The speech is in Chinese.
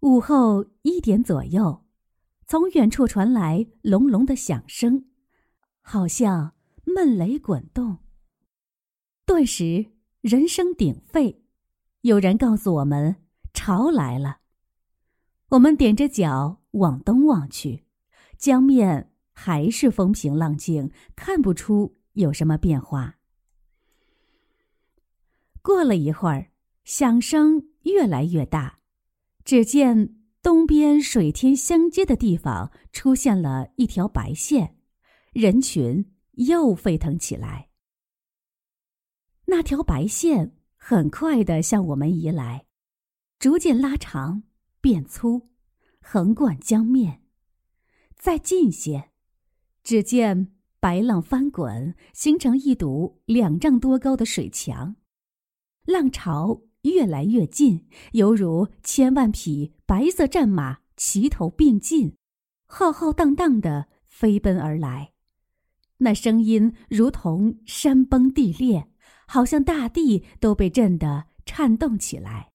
午后1点左右，从远处传来隆隆的响声，好像闷雷滚动。顿时人声鼎沸，有人告诉我们潮来了。我们踮着脚往东望去，江面还是风平浪静，看不出有什么变化。过了一会儿，响声越来越大，只见东边水天相接的地方出现了一条白线，人群又沸腾起来。那条白线很快地向我们移来，逐渐拉长变粗，横贯江面。再近些，只见白浪翻滚，形成一堵2丈多高的水墙。浪潮越来越近，犹如千万匹白色战马齐头并进，浩浩荡荡地飞奔而来。那声音如同山崩地裂，好像大地都被震得颤动起来。